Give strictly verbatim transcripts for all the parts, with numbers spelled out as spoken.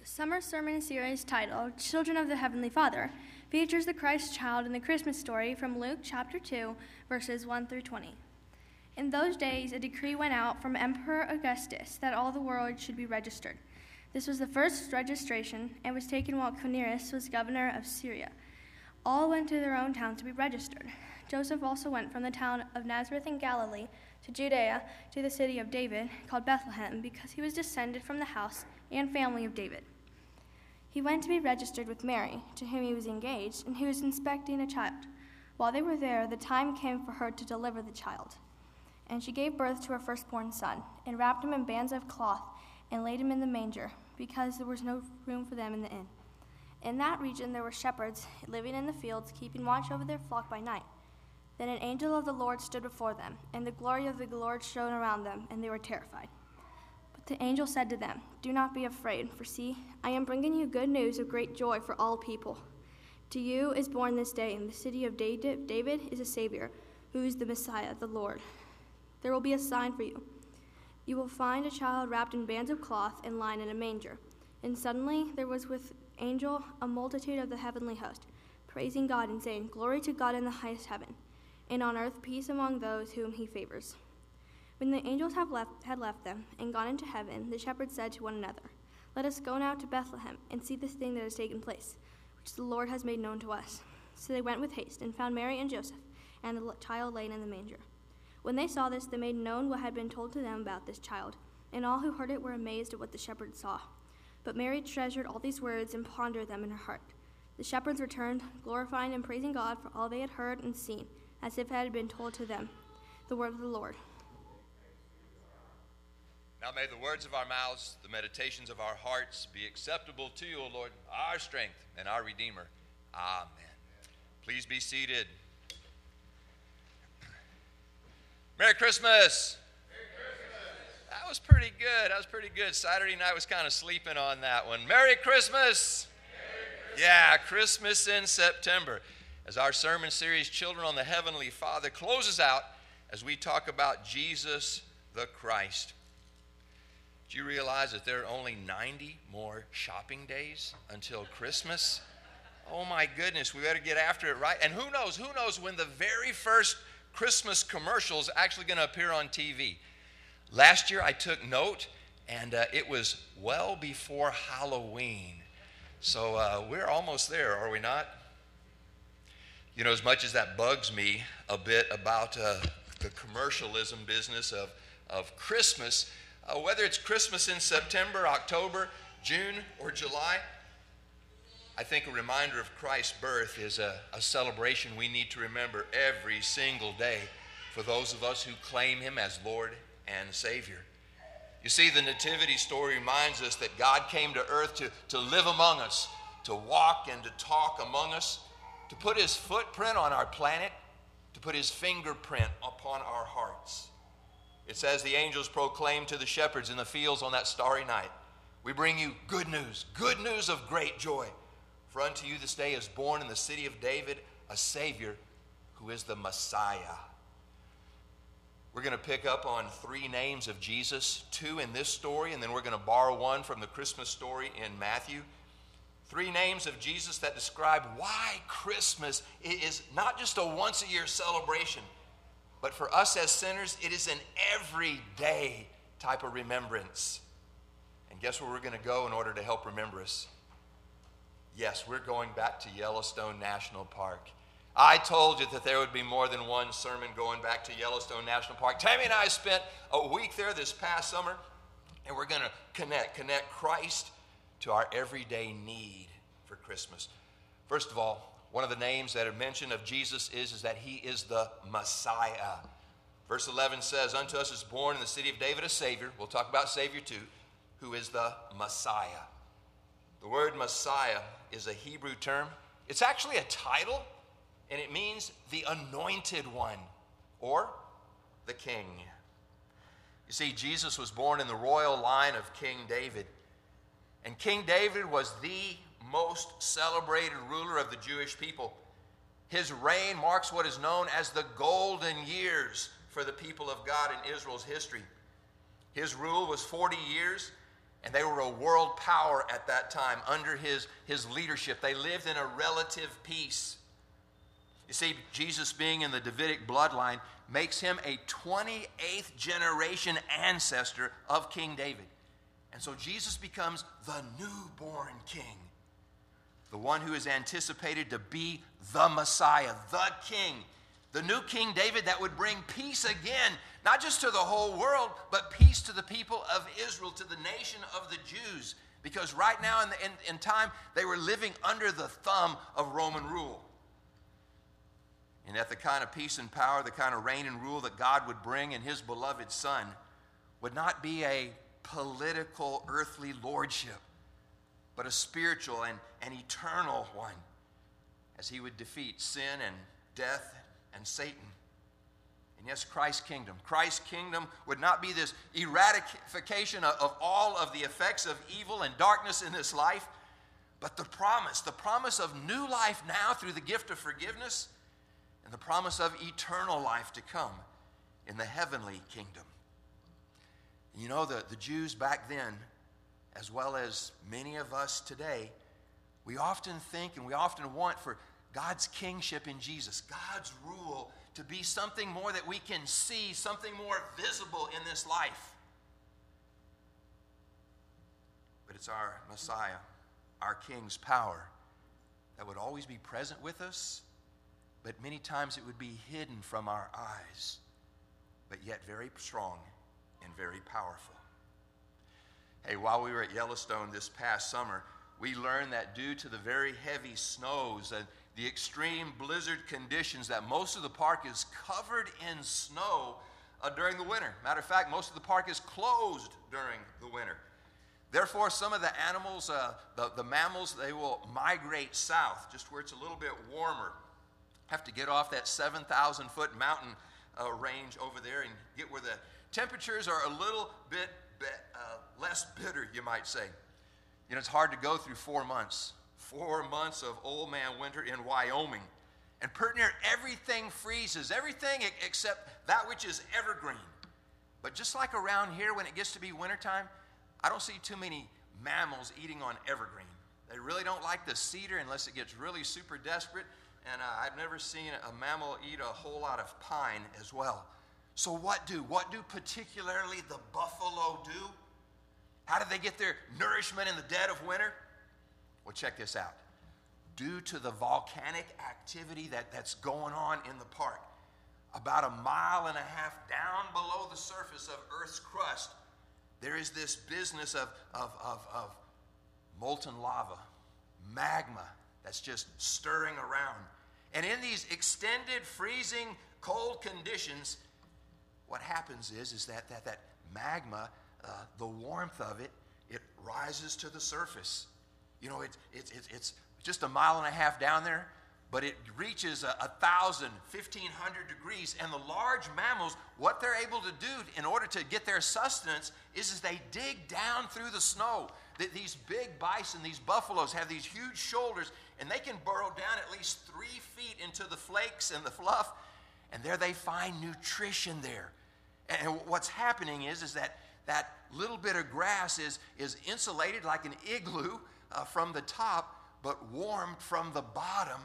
Summer Sermon Series titled Children of the Heavenly Father features the Christ child in the Christmas story from Luke chapter two, verses one through twenty. In those days, a decree went out from Emperor Augustus that all the world should be registered. This was the first registration and was taken while Quirinius was governor of Syria. All went to their own town to be registered. Joseph also went from the town of Nazareth in Galilee to Judea to the city of David called Bethlehem, because he was descended from the house and family of David. He went to be registered with Mary, to whom he was engaged, and who was expecting a child. While they were there, the time came for her to deliver the child. And she gave birth to her firstborn son, and wrapped him in bands of cloth, and laid him in the manger, because there was no room for them in the inn. In that region there were shepherds living in the fields, keeping watch over their flock by night. Then an angel of the Lord stood before them, and the glory of the Lord shone around them, and they were terrified. But the angel said to them, "Do not be afraid, for see, I am bringing you good news of great joy for all people. To you is born this day in the city of David is a Savior, who is the Messiah, the Lord. There will be a sign for you. You will find a child wrapped in bands of cloth and lying in a manger." And suddenly there was with the angel a multitude of the heavenly host, praising God and saying, "Glory to God in the highest heaven, and on earth peace among those whom he favors." When the angels had left, had left them and gone into heaven, the shepherds said to one another, "Let us go now to Bethlehem and see this thing that has taken place, which the Lord has made known to us." So they went with haste and found Mary and Joseph and the child laying in the manger. When they saw this, they made known what had been told to them about this child, and all who heard it were amazed at what the shepherds saw. But Mary treasured all these words and pondered them in her heart. The shepherds returned, glorifying and praising God for all they had heard and seen, as if it had been told to them. The word of the Lord. Now may the words of our mouths, the meditations of our hearts be acceptable to you, O Lord, our strength and our Redeemer. Amen. Please be seated. Merry Christmas. Merry Christmas. That was pretty good. That was pretty good. Saturday night was kind of sleeping on that one. Merry Christmas. Merry Christmas. Yeah, Christmas in September. As our sermon series, Children on the Heavenly Father, closes out as we talk about Jesus the Christ. Do you realize that there are only ninety more shopping days until Christmas? Oh my goodness, we better get after it, right? And who knows, who knows when the very first Christmas commercial is actually going to appear on T V. Last year I took note, and uh, it was well before Halloween. So uh, we're almost there, are we not? You know, as much as that bugs me a bit about uh, the commercialism business of, of Christmas, uh, whether it's Christmas in September, October, June, or July, I think a reminder of Christ's birth is a, a celebration we need to remember every single day for those of us who claim him as Lord and Savior. You see, the nativity story reminds us that God came to earth to, to live among us, to walk and to talk among us, to put his footprint on our planet, to put his fingerprint upon our hearts. It says the angels proclaimed to the shepherds in the fields on that starry night, "We bring you good news, good news of great joy. For unto you this day is born in the city of David a Savior who is the Messiah." We're going to pick up on three names of Jesus, two in this story, and then we're going to borrow one from the Christmas story in Matthew. Three names of Jesus that describe why Christmas is not just a once-a-year celebration, but for us as sinners, it is an everyday type of remembrance. And guess where we're going to go in order to help remember us? Yes, we're going back to Yellowstone National Park. I told you that there would be more than one sermon going back to Yellowstone National Park. Tammy and I spent a week there this past summer, and we're going to connect, connect Christ to our everyday need for Christmas. First of all, one of the names that are mentioned of Jesus is, is that he is the Messiah. Verse eleven says, "Unto us is born in the city of David a Savior." We'll talk about Savior too, who is the Messiah. The word Messiah is a Hebrew term. It's actually a title, and it means the anointed one or the king. You see, Jesus was born in the royal line of King David. And King David was the most celebrated ruler of the Jewish people. His reign marks what is known as the golden years for the people of God in Israel's history. His rule was forty years, And they were a world power at that time under his, his leadership. They lived in a relative peace. You see, Jesus being in the Davidic bloodline makes him a twenty-eighth generation ancestor of King David. And so Jesus becomes the newborn king, the one who is anticipated to be the Messiah, the king, the new King David that would bring peace again, not just to the whole world, but peace to the people of Israel, to the nation of the Jews. Because right now in, the, in, in time, they were living under the thumb of Roman rule. And that the kind of peace and power, the kind of reign and rule that God would bring in his beloved Son would not be a political, earthly lordship, but a spiritual and an eternal one, as he would defeat sin and death and Satan. And yes, Christ's kingdom. Christ's kingdom would not be this eradication of, of all of the effects of evil and darkness in this life, but the promise, the promise of new life now through the gift of forgiveness, and the promise of eternal life to come in the heavenly kingdom. You know, the, the Jews back then, as well as many of us today, we often think and we often want for God's kingship in Jesus, God's rule, to be something more that we can see, something more visible in this life. But it's our Messiah, our King's power, that would always be present with us, but many times it would be hidden from our eyes, but yet very strong and very powerful. Hey, while we were at Yellowstone this past summer, we learned that due to the very heavy snows and the extreme blizzard conditions, that most of the park is covered in snow uh, during the winter. Matter of fact, most of the park is closed during the winter. Therefore, some of the animals, uh, the, the mammals, they will migrate south, just where it's a little bit warmer. Have to get off that seven thousand foot mountain uh, range over there and get where the temperatures are a little bit, bit uh, less bitter, you might say. You know, it's hard to go through four months. Four months of old man winter in Wyoming. And pretty near everything freezes, everything except that which is evergreen. But just like around here, when it gets to be wintertime, I don't see too many mammals eating on evergreen. They really don't like the cedar unless it gets really super desperate. And uh, I've never seen a mammal eat a whole lot of pine as well. So what do? What do particularly the buffalo do? How do they get their nourishment in the dead of winter? Well, check this out. Due to the volcanic activity that, that's going on in the park, about a mile and a half down below the surface of Earth's crust, there is this business of, of, of, of molten lava, magma, that's just stirring around. And in these extended freezing cold conditions, what happens is, is that, that, that magma, uh, the warmth of it, it rises to the surface. You know, it's, it's, it's just a mile and a half down there, but it reaches a, a thousand, fifteen hundred degrees. And the large mammals, what they're able to do in order to get their sustenance is, is they dig down through the snow. These big bison, these buffaloes have these huge shoulders, and they can burrow down at least three feet into the flakes and the fluff, and there they find nutrition there. And what's happening is, is that that little bit of grass is, is insulated like an igloo uh, from the top, but warmed from the bottom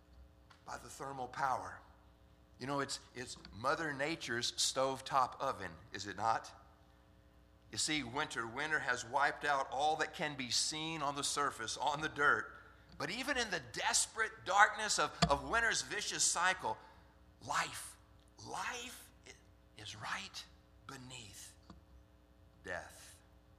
by the thermal power. You know, it's, it's Mother Nature's stovetop oven, is it not? You see, winter, winter has wiped out all that can be seen on the surface, on the dirt. But even in the desperate darkness of, of winter's vicious cycle, life, life is right beneath death.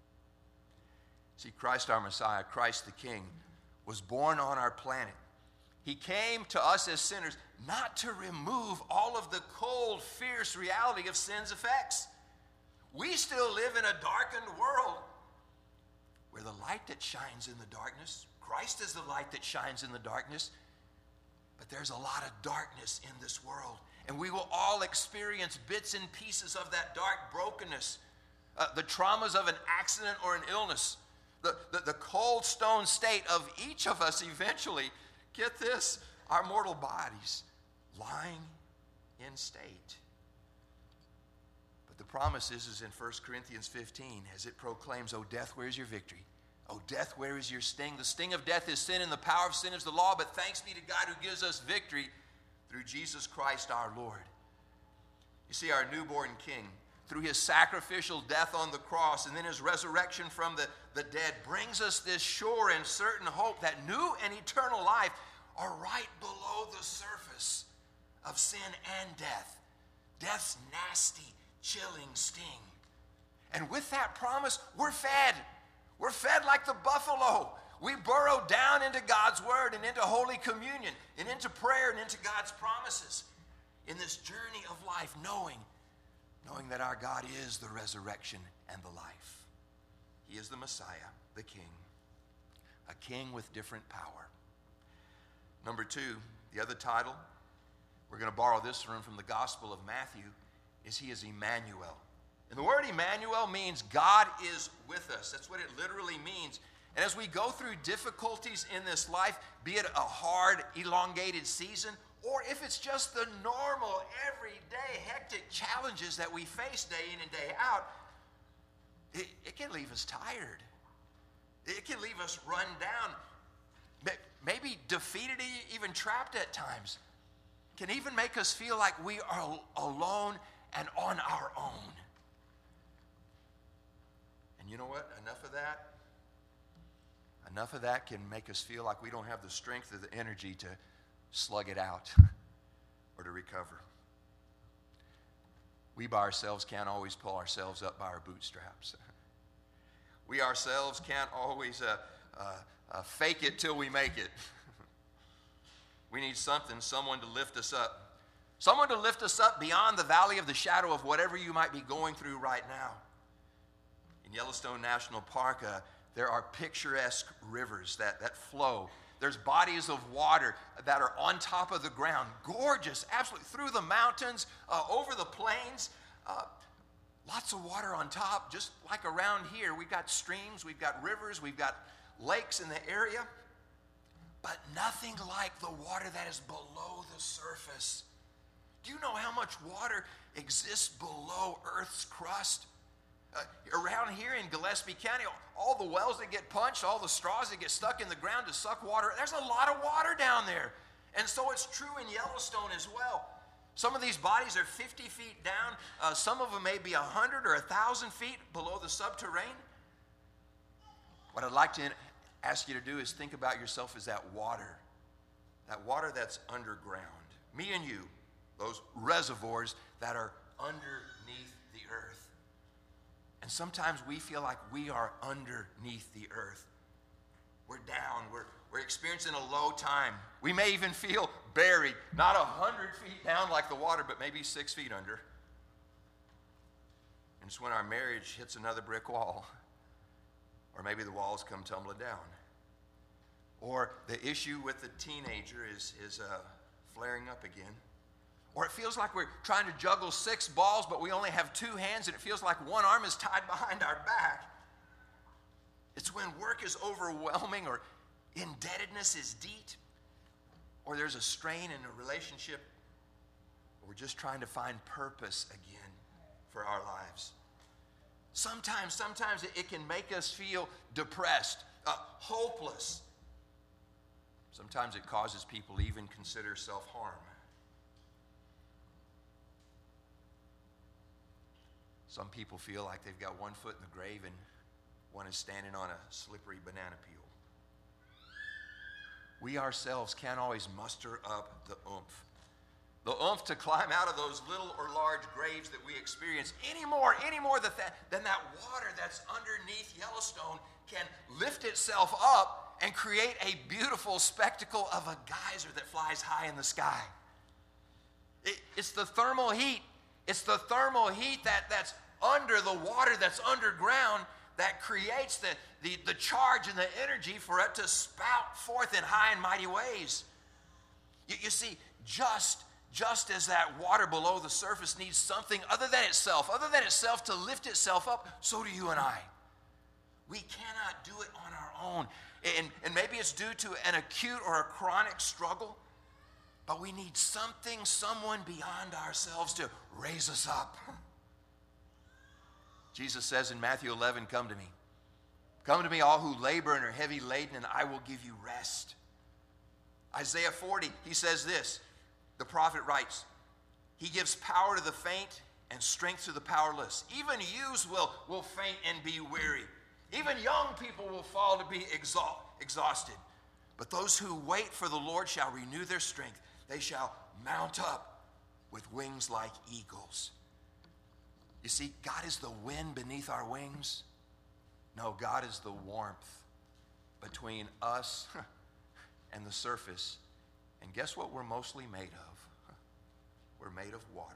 See, Christ our Messiah, Christ the King, was born on our planet. He came to us as sinners not to remove all of the cold, fierce reality of sin's effects. We still live in a darkened world where the light that shines in the darkness, Christ is the light that shines in the darkness, but there's a lot of darkness in this world. And we will all experience bits and pieces of that dark brokenness, uh, the traumas of an accident or an illness, the, the, the cold stone state of each of us eventually, get this, our mortal bodies lying in state. But the promise is, is in First Corinthians fifteen, as it proclaims, "O death, where is your victory? O death, where is your sting? The sting of death is sin, and the power of sin is the law. But thanks be to God who gives us victory through Jesus Christ our Lord." You see, our newborn King, through his sacrificial death on the cross and then his resurrection from the, the dead, brings us this sure and certain hope that new and eternal life are right below the surface of sin and death. Death's nasty, chilling sting. And with that promise, we're fed. We're fed like the buffalo. We burrow down into God's word and into Holy Communion and into prayer and into God's promises in this journey of life, knowing, knowing that our God is the resurrection and the life. He is the Messiah, the King, a king with different power. Number two, the other title, we're going to borrow this one from the Gospel of Matthew, is He is Emmanuel. And the word Emmanuel means God is with us. That's what it literally means. And as we go through difficulties in this life, be it a hard, elongated season, or if it's just the normal, everyday, hectic challenges that we face day in and day out, it, it can leave us tired. It can leave us run down, maybe defeated, even trapped at times. It can even make us feel like we are alone and on our own. And you know what? Enough of that. Enough of that can make us feel like we don't have the strength or the energy to slug it out or to recover. We by ourselves can't always pull ourselves up by our bootstraps. We ourselves can't always uh, uh, uh, fake it till we make it. We need something, someone to lift us up. Someone to lift us up beyond the valley of the shadow of whatever you might be going through right now. In Yellowstone National Park, uh, there are picturesque rivers that, that flow. There's bodies of water that are on top of the ground, gorgeous, absolutely, through the mountains, uh, over the plains. Uh, lots of water on top, just like around here. We've got streams, we've got rivers, we've got lakes in the area, but nothing like the water that is below the surface. Do you know how much water exists below Earth's crust? Uh, around here in Gillespie County, all the wells that get punched, all the straws that get stuck in the ground to suck water, there's a lot of water down there. And so it's true in Yellowstone as well. Some of these bodies are fifty feet down. Uh, some of them may be one hundred or one thousand feet below the subterranean. What I'd like to ask you to do is think about yourself as that water, that water that's underground. Me and you, those reservoirs that are underneath the earth. And sometimes we feel like we are underneath the earth. We're down. We're, we're experiencing a low time. We may even feel buried, not a hundred feet down like the water, but maybe six feet under. And it's when our marriage hits another brick wall, or maybe the walls come tumbling down, or the issue with the teenager is, is uh, flaring up again. Or it feels like we're trying to juggle six balls, but we only have two hands, and it feels like one arm is tied behind our back. It's when work is overwhelming, or indebtedness is deep, or there's a strain in a relationship, or we're just trying to find purpose again for our lives. Sometimes, sometimes it, it can make us feel depressed, uh, hopeless. Sometimes it causes people to even consider self-harm. Some people feel like they've got one foot in the grave and one is standing on a slippery banana peel. We ourselves can't always muster up the oomph. The oomph to climb out of those little or large graves that we experience any more, any more than that, than that water that's underneath Yellowstone can lift itself up and create a beautiful spectacle of a geyser that flies high in the sky. It, it's the thermal heat. It's the thermal heat that, that's under the water, that's underground, that creates the, the, the charge and the energy for it to spout forth in high and mighty ways. You, you see, just, just as that water below the surface needs something other than itself, other than itself to lift itself up, so do you and I. We cannot do it on our own. And, and maybe it's due to an acute or a chronic struggle, but we need something, someone beyond ourselves to raise us up. Jesus says in Matthew eleven, come to me. Come to me, all who labor and are heavy laden, and I will give you rest. Isaiah forty, he says this. The prophet writes, he gives power to the faint and strength to the powerless. Even youths will, will faint and be weary. Even young people will fall to be exhaust, exhausted. But those who wait for the Lord shall renew their strength. They shall mount up with wings like eagles. You see, God is the wind beneath our wings. No, God is the warmth between us and the surface. And guess what we're mostly made of? We're made of water.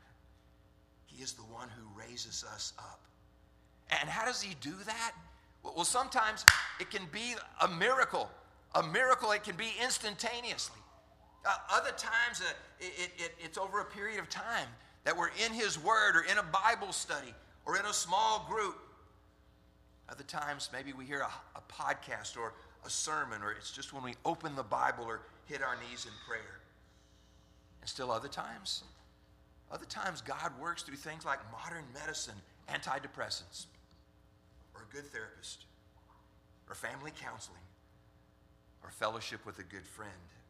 He is the one who raises us up. And how does he do that? Well, sometimes it can be a miracle. A miracle, it can be instantaneously. Uh, other times, uh, it, it, it's over a period of time that we're in his word or in a Bible study or in a small group. Other times, maybe we hear a, a podcast or a sermon, or it's just when we open the Bible or hit our knees in prayer. And still other times, other times God works through things like modern medicine, antidepressants, or a good therapist, or family counseling, or fellowship with a good friend.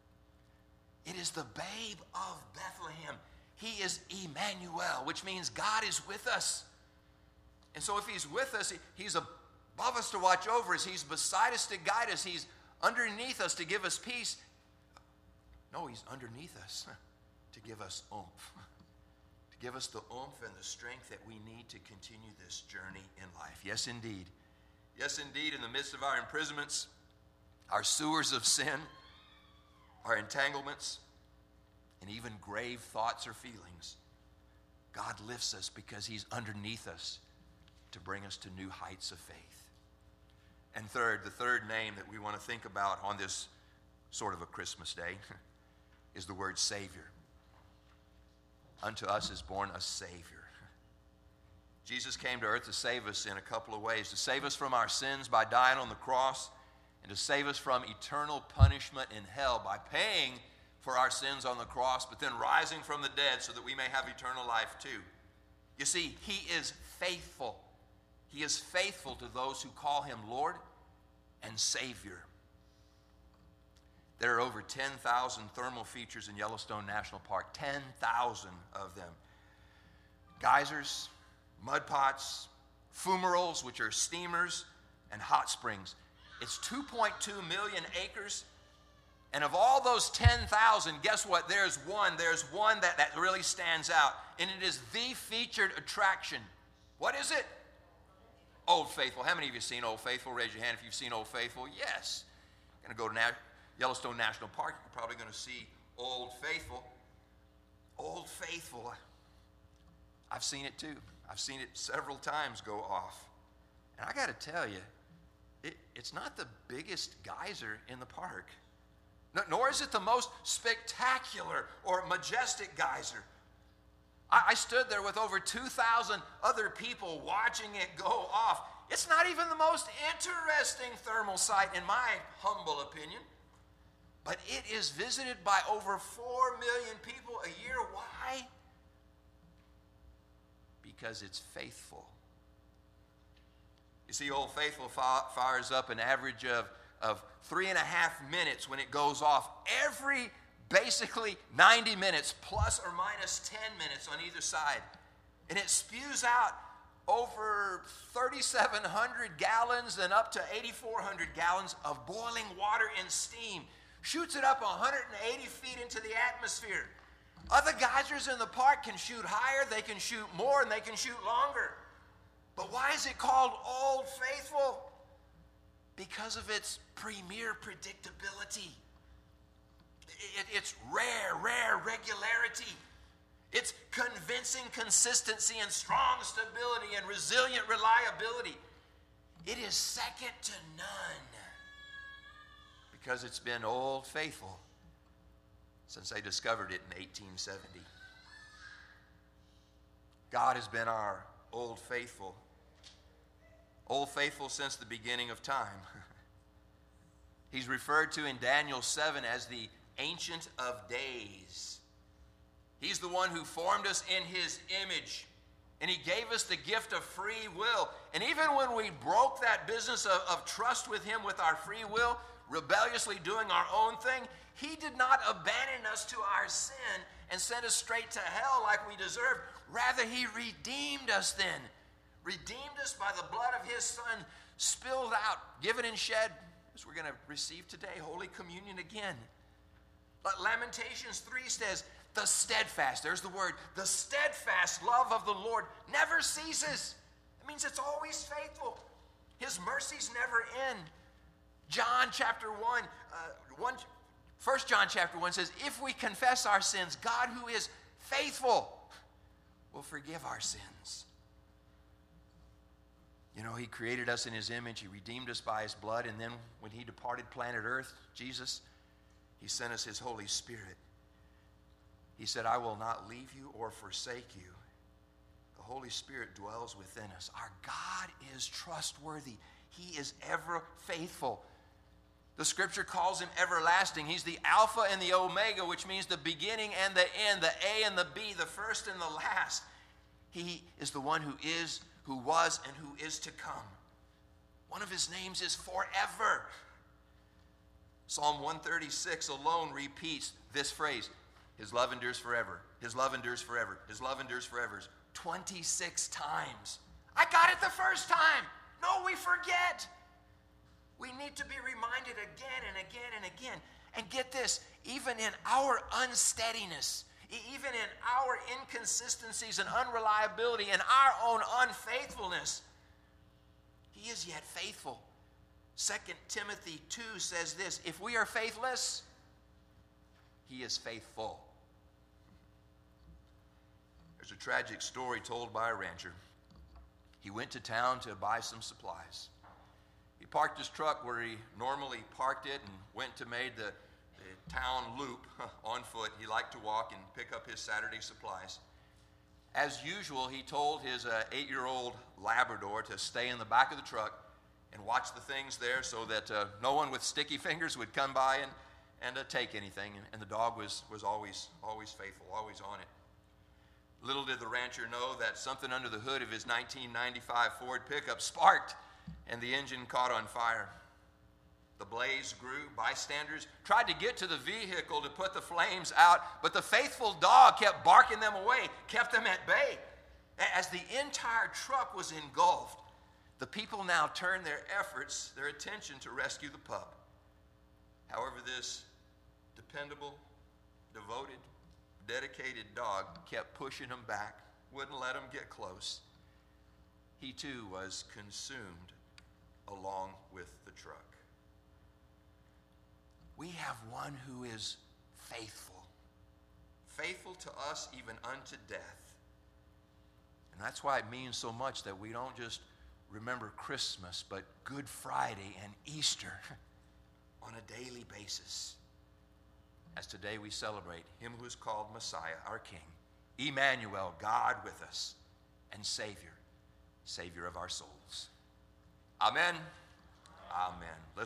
It is the babe of Bethlehem. He is Emmanuel, which means God is with us. And so if he's with us, he's above us to watch over us. He's beside us to guide us. He's underneath us to give us peace. No, he's underneath us to give us oomph. To give us the oomph and the strength that we need to continue this journey in life. Yes, indeed. Yes, indeed, in the midst of our imprisonments, our sewers of sin, our entanglements, and even grave thoughts or feelings, God lifts us because he's underneath us to bring us to new heights of faith. And third, the third name that we want to think about on this sort of a Christmas day is the word Savior. Unto us is born a Savior. Jesus came to earth to save us in a couple of ways. To save us from our sins by dying on the cross, and to save us from eternal punishment in hell by paying for our sins on the cross, but then rising from the dead so that we may have eternal life too. You see, he is faithful. He is faithful to those who call him Lord and Savior. There are over ten thousand thermal features in Yellowstone National Park, ten thousand of them. Geysers, mud pots, fumaroles, which are steamers, and hot springs. It's two point two million acres. And of all those ten thousand, guess what? There's one. There's one that, that really stands out. And it is the featured attraction. What is it? Old Faithful. How many of you have seen Old Faithful? Raise your hand if you've seen Old Faithful. Yes. You're going to go to Na- Yellowstone National Park. You're probably going to see Old Faithful. Old Faithful. I've seen it too. I've seen it several times go off. And I got to tell you, it, it's not the biggest geyser in the park. No, nor is it the most spectacular or majestic geyser. I, I stood there with over two thousand other people watching it go off. It's not even the most interesting thermal site, in my humble opinion. But it is visited by over four million people a year. Why? Because it's faithful. You see, Old Faithful fires up an average of, of three and a half minutes when it goes off. Every basically ninety minutes, plus or minus ten minutes on either side. And it spews out over thirty-seven hundred gallons and up to eighty-four hundred gallons of boiling water and steam. Shoots it up one hundred eighty feet into the atmosphere. Other geysers in the park can shoot higher, they can shoot more, and they can shoot longer. But why is it called Old Faithful? Because of its premier predictability. It, it's rare, rare regularity. It's convincing consistency and strong stability and resilient reliability. It is second to none because it's been Old Faithful since they discovered it in eighteen seventy. God has been our Old Faithful. Old Faithful since the beginning of time. He's referred to in Daniel seven as the Ancient of Days. He's the one who formed us in his image. And he gave us the gift of free will. And even when we broke that business of, of trust with him with our free will, rebelliously doing our own thing, he did not abandon us to our sin and send us straight to hell like we deserved. Rather, he redeemed us then. Redeemed us by the blood of his Son, spilled out, given and shed, as we're going to receive today, Holy Communion again. But Lamentations three says, the steadfast, there's the word, the steadfast love of the Lord never ceases. It means it's always faithful. His mercies never end. John chapter one, uh, one, First John chapter one says, if we confess our sins, God who is faithful will forgive our sins. You know, he created us in his image. He redeemed us by his blood. And then when he departed planet Earth, Jesus, he sent us his Holy Spirit. He said, I will not leave you or forsake you. The Holy Spirit dwells within us. Our God is trustworthy. He is ever faithful. The scripture calls him everlasting. He's the Alpha and the Omega, which means the beginning and the end, the A and the B, the first and the last. He is the one who is, who was, and who is to come. One of his names is forever. Psalm one thirty-six alone repeats this phrase, his love endures forever, his love endures forever, his love endures forever, twenty-six times. I got it the first time. No, we forget. We need to be reminded again and again and again. And get this, even in our unsteadiness, even in our inconsistencies and unreliability and our own unfaithfulness, he is yet faithful. Second Timothy two says this, if we are faithless, he is faithful. There's a tragic story told by a rancher. He went to town to buy some supplies. He parked his truck where he normally parked it and went to make the, the town loop on foot. He liked to walk and pick up his Saturday supplies. As usual, he told his uh, eight-year-old Labrador to stay in the back of the truck and watch the things there so that uh, no one with sticky fingers would come by and, and uh, take anything. And, and the dog was, was always, always faithful, always on it. Little did the rancher know that something under the hood of his nineteen ninety-five Ford pickup sparked and the engine caught on fire. The blaze grew. Bystanders tried to get to the vehicle to put the flames out, but the faithful dog kept barking them away, kept them at bay. As the entire truck was engulfed, the people now turned their efforts, their attention to rescue the pup. However, this dependable, devoted, dedicated dog kept pushing them back, wouldn't let them get close. He too was consumed along with the truck. We have one who is faithful, faithful to us even unto death. And that's why it means so much that we don't just remember Christmas, but Good Friday and Easter on a daily basis. As today we celebrate him who is called Messiah, our King, Emmanuel, God with us, and Savior, Savior of our souls. Amen. Amen. Let's